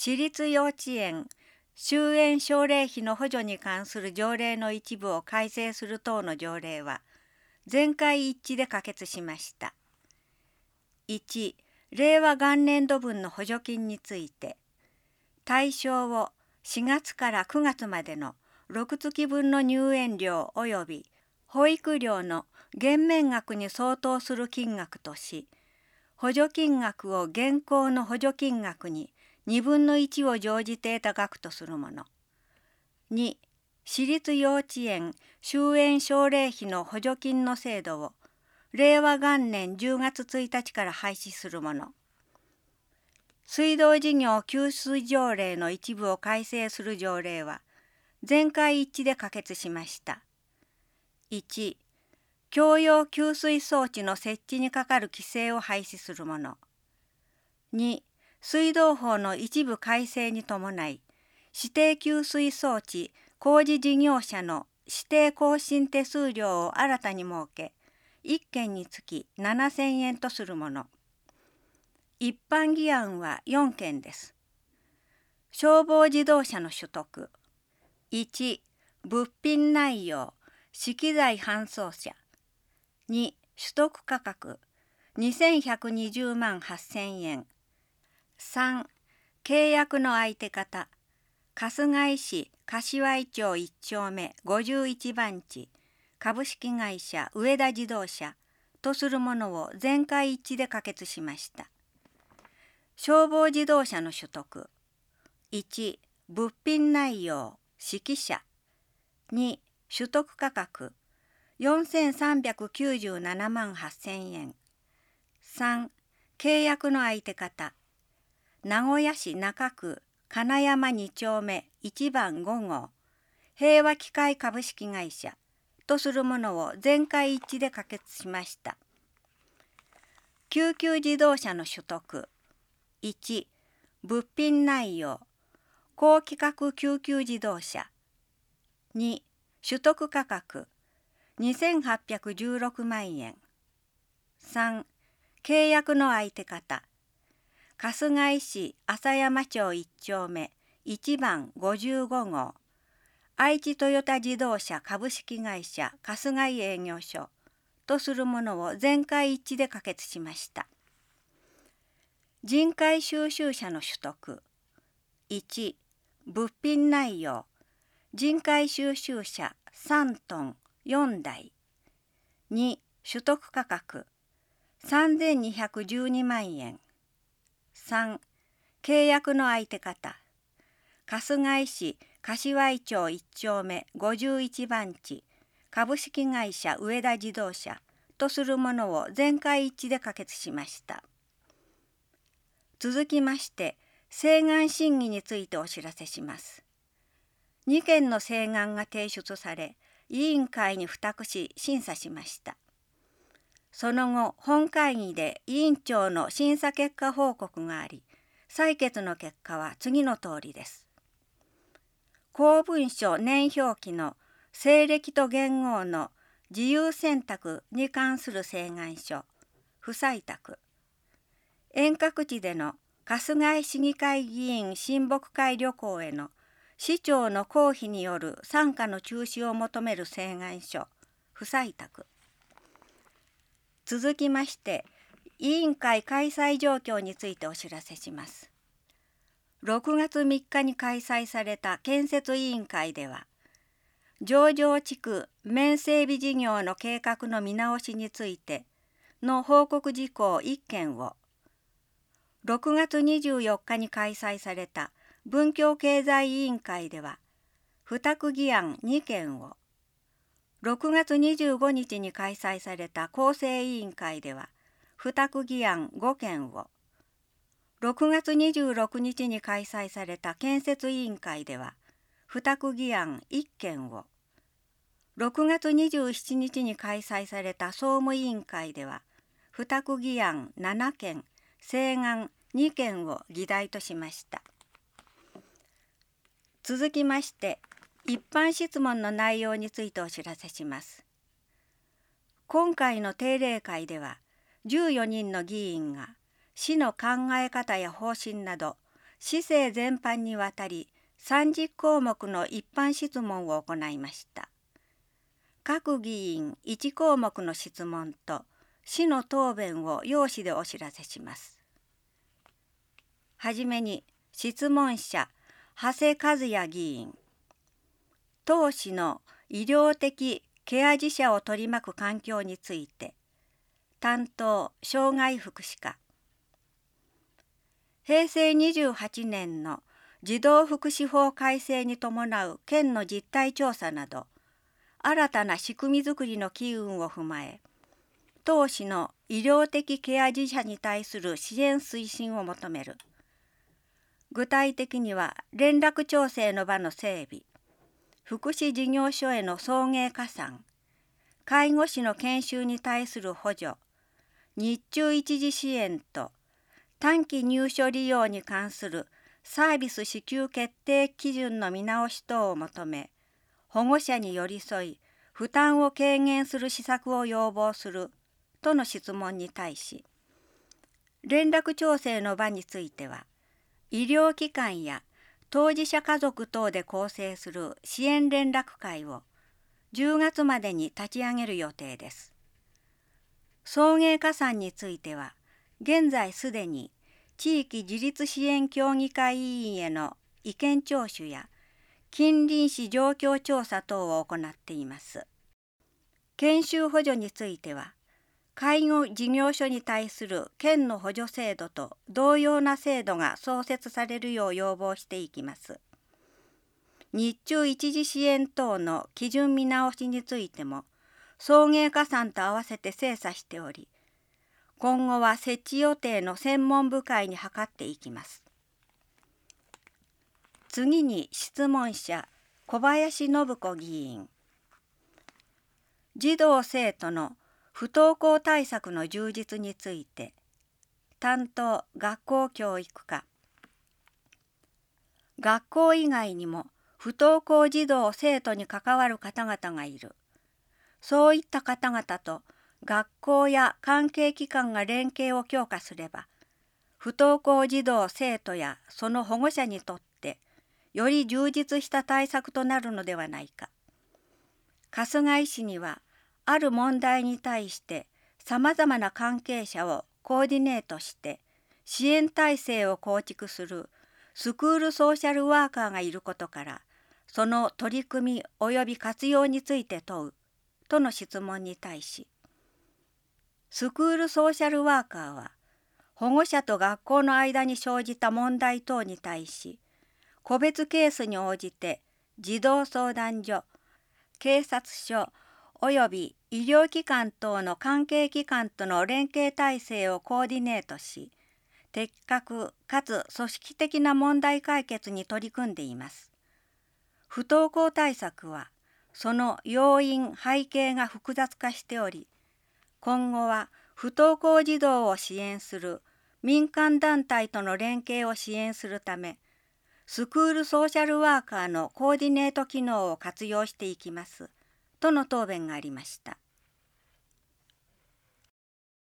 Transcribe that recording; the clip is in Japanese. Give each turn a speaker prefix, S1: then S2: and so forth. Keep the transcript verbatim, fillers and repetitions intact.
S1: 私立幼稚園終園奨励費の補助に関する条例の一部を改正する等の条例は全会一致で可決しました。いち、令和元年度分の補助金について、対象をしがつからくがつまでのろくがつぶんの入園料及び保育料の減免額に相当する金額とし、補助金額を現行の補助金額ににぶんのいちを乗じて得た額とするもの。に、私立幼稚園終園奨励費の補助金の制度を令和元年じゅうがつついたちから廃止するもの。水道事業給水条例の一部を改正する条例は全会一致で可決しました。いち、共用給水装置の設置にかかる規制を廃止するもの。に、水道法の一部改正に伴い、指定給水装置工事事業者の指定更新手数料を新たに設け、いっけんにつきななせんえんとするもの。一般議案はよんけんです。消防自動車の取得。いち、物品内容、資機材搬送車。に、取得価格にせんひゃくにじゅうまんはっせんえん。さん、契約の相手方。春日井市柏井町いち丁目ごじゅういちばん地株式会社上田自動車とするものを全会一致で可決しました。消防自動車の取得。いち、物品内容、指揮者。に、取得価格よんせんさんびゃくきゅうじゅうななまんはっせんえん。さん、契約の相手方。名古屋市中区金山に丁目いちばんご号平和機械株式会社とするものを全会一致で可決しました。救急自動車の取得。いち、物品内容、高規格救急自動車。に、取得価格にせんはっぴゃくじゅうろくまんえん。さん、契約の相手方。春日井市浅山町いち丁目いちばんごじゅうご号愛知トヨタ自動車株式会社春日井営業所とするものを全会一致で可決しました。人海収集車の取得。いち、物品内容、人海収集車さんトンよんだい。に、取得価格さんぜんにひゃくじゅうにまんえん。さん、契約の相手方。春日井市柏井町いち丁目ごじゅういちばん地株式会社上田自動車とするものを全会一致で可決しました。続きまして、請願審議についてお知らせします。にけんの請願が提出され、委員会に付託し審査しました。その後、本会議で委員長の審査結果報告があり、採決の結果は次の通りです。公文書年表記の西暦と元号の自由選択に関する請願書、不採択。遠隔地での春日井市議会議員親睦会旅行への市長の公費による参加の中止を求める請願書、不採択。続きまして、委員会開催状況についてお知らせします。ろくがつみっかに開催された建設委員会では、上場地区面整備事業の計画の見直しについての報告事項いっけんを、ろくがつにじゅうよっかに開催された文教経済委員会では、付託議案にけんを、ろくがつにじゅうごにちに開催された構成委員会では、付託議案ごけんを、ろくがつにじゅうろくにちに開催された建設委員会では、付託議案いっけんを、ろくがつにじゅうしちにちに開催された総務委員会では、付託議案ななけん、請願にけんを議題としました。続きまして、一般質問の内容についてお知らせします。今回の定例会では、じゅうよにんの議員が市の考え方や方針など市政全般にわたりさんじゅっこうもくの一般質問を行いました。各議員いちこうもくの質問と市の答弁を要旨でお知らせします。はじめに質問者長谷和也議員。当市の医療的ケア児者を取り巻く環境について。担当障害福祉課。へいせいにじゅうはちねんの児童福祉法改正に伴う県の実態調査など新たな仕組みづくりの機運を踏まえ、当市の医療的ケア児者に対する支援推進を求める。具体的には連絡調整の場の整備、福祉事業所への送迎加算、介護士の研修に対する補助、日中一時支援と短期入所利用に関するサービス支給決定基準の見直し等を求め、保護者に寄り添い、負担を軽減する施策を要望するとの質問に対し、連絡調整の場については、医療機関や当事者家族等で構成する支援連絡会をじゅうがつまでに立ち上げる予定です。送迎加算については、現在すでに地域自立支援協議会委員への意見聴取や近隣市状況調査等を行っています。研修補助については、介護事業所に対する県の補助制度と同様な制度が創設されるよう要望していきます。日中一時支援等の基準見直しについても、送迎加算と合わせて精査しており、今後は設置予定の専門部会に諮っていきます。次に質問者小林信子議員。児童生徒の不登校対策の充実について。担当学校教育課。学校以外にも不登校児童生徒に関わる方々がいる。そういった方々と学校や関係機関が連携を強化すれば、不登校児童生徒やその保護者にとってより充実した対策となるのではないか。春日井市にはある問題に対してさまざまな関係者をコーディネートして支援体制を構築するスクールソーシャルワーカーがいることから、その取り組み及び活用について問うとの質問に対し、スクールソーシャルワーカーは保護者と学校の間に生じた問題等に対し、個別ケースに応じて児童相談所、警察署および医療機関等の関係機関との連携体制をコーディネートし、的確かつ組織的な問題解決に取り組んでいます。不登校対策はその要因背景が複雑化しており、今後は不登校児童を支援する民間団体との連携を支援するため、スクールソーシャルワーカーのコーディネート機能を活用していきますとの答弁がありました。